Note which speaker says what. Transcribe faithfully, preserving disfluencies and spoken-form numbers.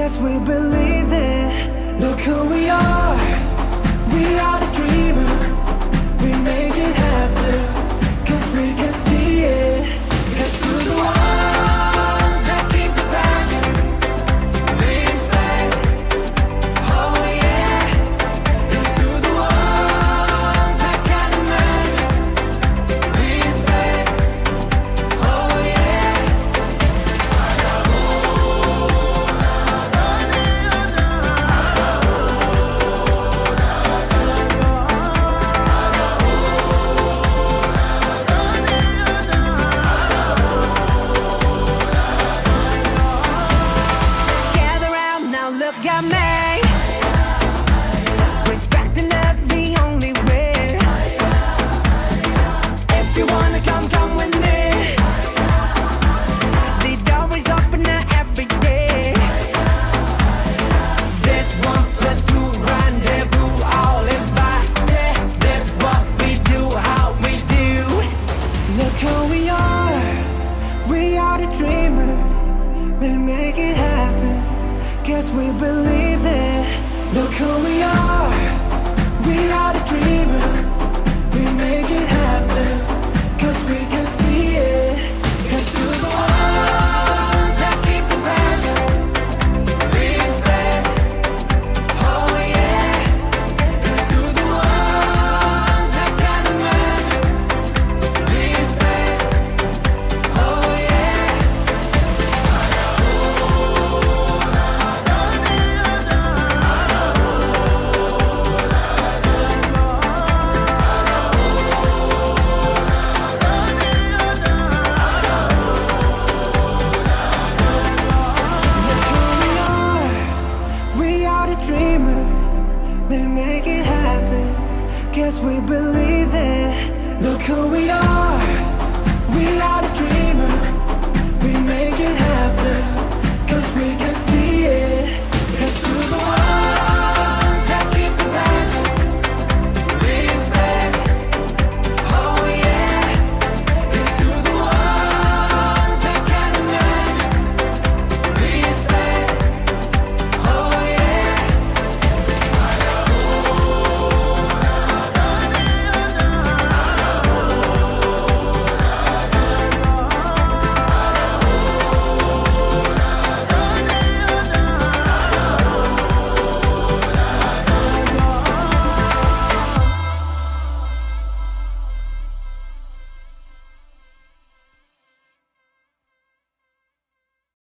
Speaker 1: guess we believe it. Look who we are. We are the dreamers. We make it happen, cause we can see it. Here's to the ones that keep the passion, respect. Oh yeah. Here's to the ones that can imagine, respect. Oh yeah. Gather round now, look at me. Respect and love the only way. If you wanna come, come with me. The door is open now every day. This one plus two rendezvous, all invited. This what we do, how we do. Look who we are. We are the dreamers. We make it happen, guess we believe it. Look who we are. We are the dreamers. We make it happen, cause we can see it. Here's to the ones that keep the passion, respect. Oh yeah. Here's to the ones that can imagine, respect. Oh yeah. We are the dreamers, we make it happen, guess we believe it. Look who we are. We are the dreamers.